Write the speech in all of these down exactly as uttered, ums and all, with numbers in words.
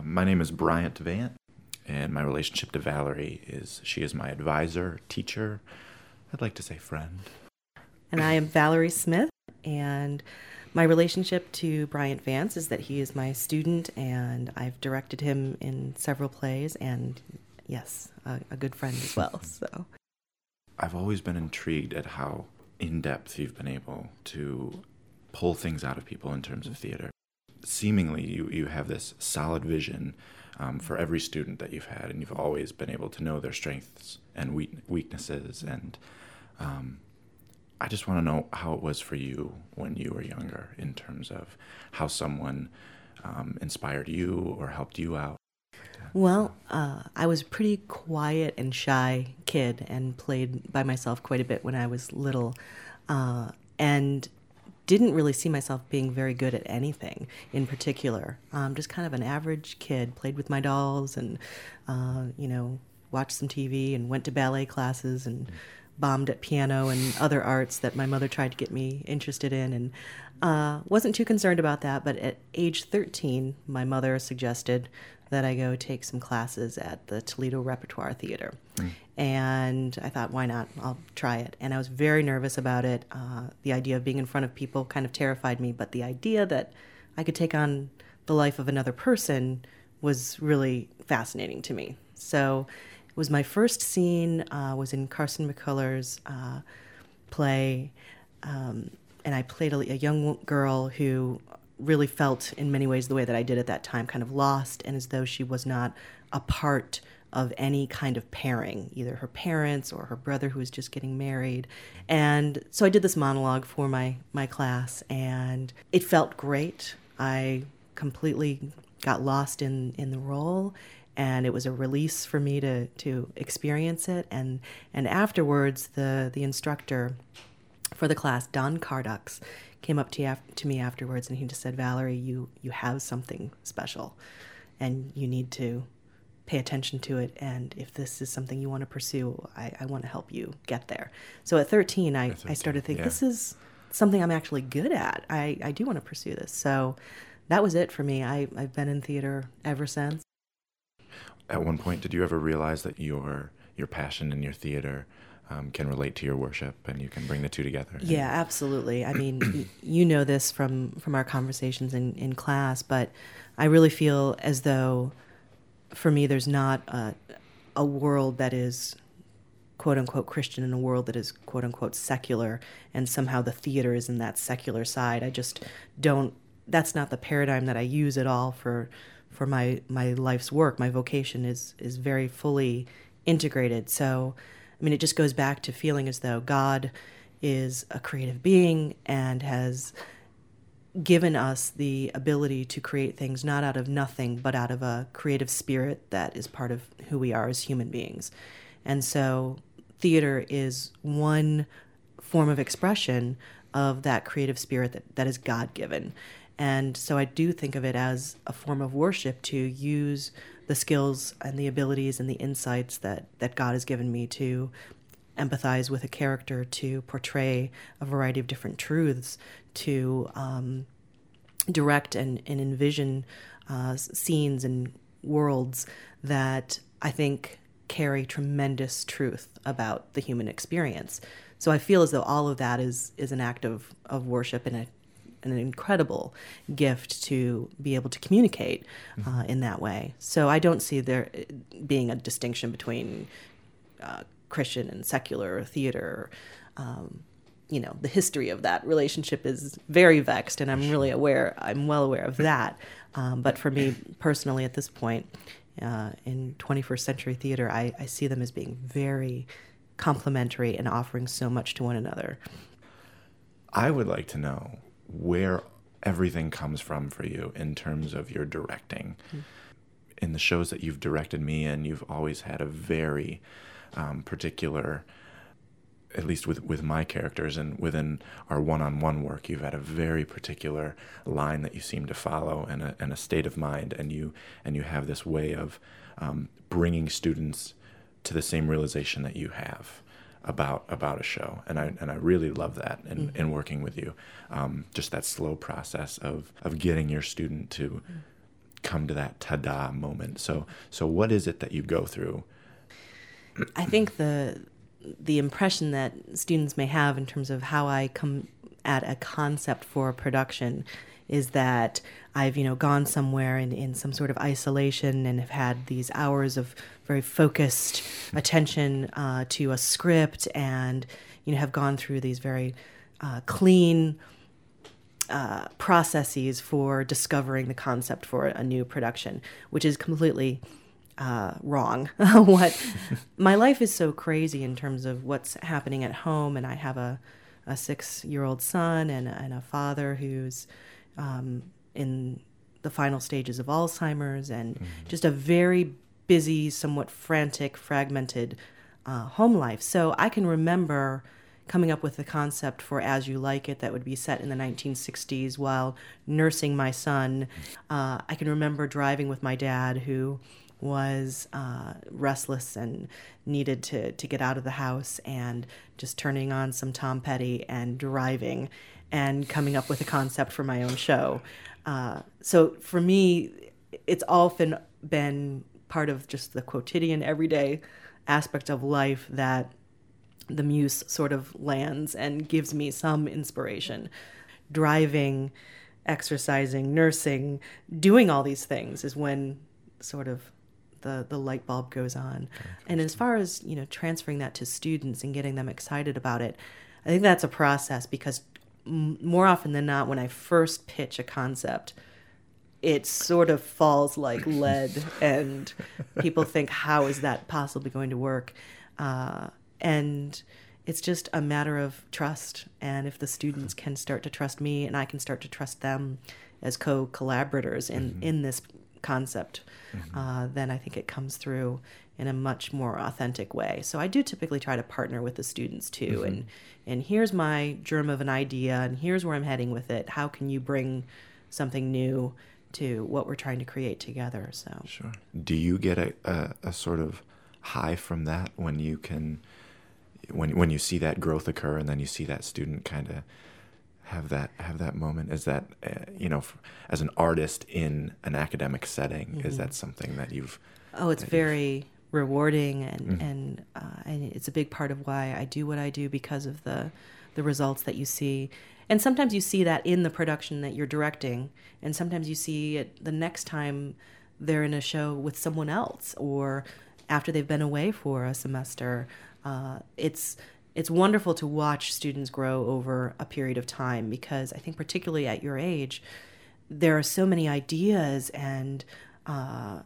Um, my name is Bryant Vant, and my relationship to Valerie is she is my advisor, teacher, I'd like to say friend. And I am Valerie Smith, and my relationship to Bryant Vance is that he is my student, and I've directed him in several plays, and yes, a, a good friend as well. So, I've always been intrigued at how in-depth you've been able to pull things out of people in terms of theater. Seemingly, you, you have this solid vision um, for every student that you've had, and you've always been able to know their strengths and weak, weaknesses. And um, I just want to know how it was for you when you were younger in terms of how someone um, inspired you or helped you out. Well, uh, I was a pretty quiet and shy kid and played by myself quite a bit when I was little, uh, and didn't really see myself being very good at anything in particular. Um, just kind of an average kid, played with my dolls and, uh, you know, watched some T V and went to ballet classes and bombed at piano and other arts that my mother tried to get me interested in, and uh, wasn't too concerned about that. But at age thirteen, my mother suggested that I go take some classes at the Toledo Repertoire Theater. Mm. And I thought, why not? I'll try it. And I was very nervous about it. Uh, the idea of being in front of people kind of terrified me, but the idea that I could take on the life of another person was really fascinating to me. So it was my first scene, uh, was in Carson McCullers' uh, play, um, and I played a, a young girl who really felt in many ways the way that I did at that time, kind of lost and as though she was not a part of any kind of pairing, either her parents or her brother who was just getting married. And so I did this monologue for my, my class, and it felt great. I completely got lost in, in the role, and it was a release for me to, to experience it. And, and afterwards, the, the instructor for the class, Don Cardux, came up to, you, to me afterwards, and he just said, Valerie, you, you have something special, and you need to pay attention to it, and if this is something you want to pursue, I, I want to help you get there. So at thirteen, I, I started to think, yeah. This is something I'm actually good at. I, I do want to pursue this. So that was it for me. I, I've been in theater ever since. At one point, did you ever realize that your your passion in your theater Um, can relate to your worship, and you can bring the two together? Yeah, absolutely. I mean, y- you know this from, from our conversations in, in class, but I really feel as though, for me, there's not a, a world that is quote-unquote Christian and a world that is quote-unquote secular, and somehow the theater is in that secular side. I just don't, that's not the paradigm that I use at all for for my, my life's work. My vocation is is very fully integrated. So I mean, it just goes back to feeling as though God is a creative being and has given us the ability to create things not out of nothing, but out of a creative spirit that is part of who we are as human beings. And so theater is one form of expression of that creative spirit that, that is God-given. And so I do think of it as a form of worship to use the skills and the abilities and the insights that, that God has given me to empathize with a character, to portray a variety of different truths, to um, direct and, and envision uh, scenes and worlds that I think carry tremendous truth about the human experience. So I feel as though all of that is is an act of, of worship and a an incredible gift to be able to communicate uh, in that way. So I don't see there being a distinction between uh, Christian and secular theater. Um, you know, the history of that relationship is very vexed, and I'm really aware, I'm well aware of that. Um, but for me personally at this point, uh, in twenty-first century theater, I, I see them as being very complementary and offering so much to one another. I would like to know where everything comes from for you in terms of your directing. Mm-hmm. In the shows that you've directed me in, you've always had a very um, particular, at least with, with my characters and within our one-on-one work, you've had a very particular line that you seem to follow and a, and a state of mind, and you and you have this way of um, bringing students to the same realization that you have about about a show, and I and I really love that in, mm-hmm. in working with you. Um, just that slow process of of getting your student to come to that ta-da moment. So, so what is it that you go through? I think the the impression that students may have in terms of how I come at a concept for a production is that I've, you know, gone somewhere in, in some sort of isolation and have had these hours of very focused attention uh, to a script, and, you know, have gone through these very uh, clean uh, processes for discovering the concept for a new production, which is completely uh, wrong. What my life is so crazy in terms of what's happening at home, and I have a, a six-year-old son and, and a father who's um, in the final stages of Alzheimer's, and mm-hmm. just a very busy, somewhat frantic, fragmented uh, home life. So I can remember coming up with the concept for As You Like It that would be set in the nineteen sixties while nursing my son. Uh, I can remember driving with my dad, who was uh, restless and needed to, to get out of the house, and just turning on some Tom Petty and driving and coming up with a concept for my own show. Uh, so for me, it's often been part of just the quotidian, everyday aspect of life that the muse sort of lands and gives me some inspiration. Driving, exercising, nursing, doing all these things is when sort of the, the light bulb goes on. And as far as, you know, transferring that to students and getting them excited about it, I think that's a process, because m- more often than not, when I first pitch a concept, it sort of falls like lead, and people think, how is that possibly going to work? Uh, and it's just a matter of trust. And if the students can start to trust me, and I can start to trust them as co-collaborators in, mm-hmm. in this concept, mm-hmm. uh, then I think it comes through in a much more authentic way. So I do typically try to partner with the students too. Mm-hmm. And, and here's my germ of an idea, and here's where I'm heading with it. How can you bring something new to what we're trying to create together? So sure. Do you get a, a, a sort of high from that when you can, when when you see that growth occur, and then you see that student kind of have that have that moment? Is that uh, you know, f- as an artist in an academic setting, mm-hmm. is that something that you've? Oh, it's very rewarding, and mm-hmm. and, uh, and it's a big part of why I do what I do, because of the the results that you see. And sometimes you see that in the production that you're directing, and sometimes you see it the next time they're in a show with someone else, or after they've been away for a semester. Uh, it's it's wonderful to watch students grow over a period of time, because I think particularly at your age, there are so many ideas and uh,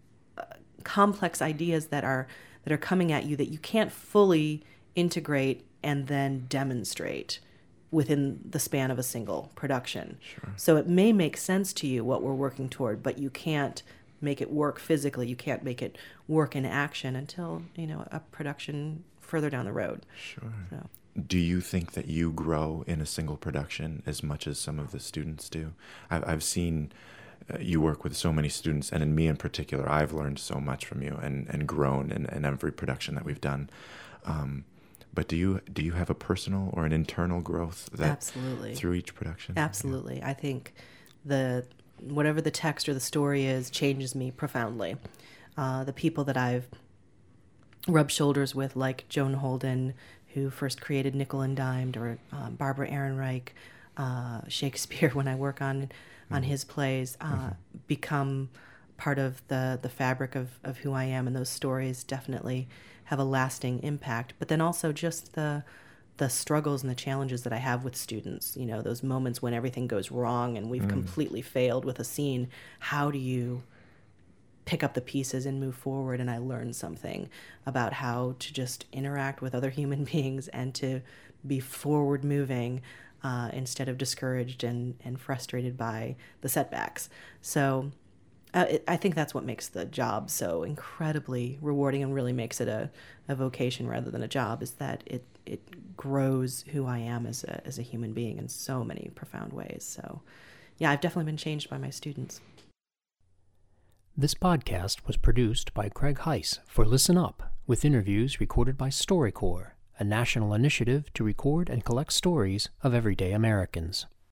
complex ideas that are that are coming at you that you can't fully integrate and then demonstrate within the span of a single production. Sure. So it may make sense to you what we're working toward, but you can't make it work physically. You can't make it work in action until, you know, a production further down the road. Sure. So. Do you think that you grow in a single production as much as some of the students do? I've, I've seen uh, you work with so many students, and in me in particular, I've learned so much from you and, and grown in, in every production that we've done. Um, But do you do you have a personal or an internal growth that Absolutely. through each production? Absolutely. Yeah. I think the whatever the text or the story is changes me profoundly. Uh, the people that I've rubbed shoulders with, like Joan Holden, who first created Nickel and Dimed, or uh, Barbara Ehrenreich, uh, Shakespeare, when I work on mm-hmm. on his plays, uh, mm-hmm. become part of the, the fabric of, of who I am, and those stories definitely have a lasting impact. But then also just the the struggles and the challenges that I have with students, you know, those moments when everything goes wrong and we've mm. completely failed with a scene. How do you pick up the pieces and move forward? And I learned something about how to just interact with other human beings and to be forward moving uh, instead of discouraged and, and frustrated by the setbacks. So Uh, it, I think that's what makes the job so incredibly rewarding, and really makes it a, a vocation rather than a job, is that it, it grows who I am as a as a human being in so many profound ways. So, yeah, I've definitely been changed by my students. This podcast was produced by Craig Heiss for Listen Up, with interviews recorded by StoryCorps, a national initiative to record and collect stories of everyday Americans.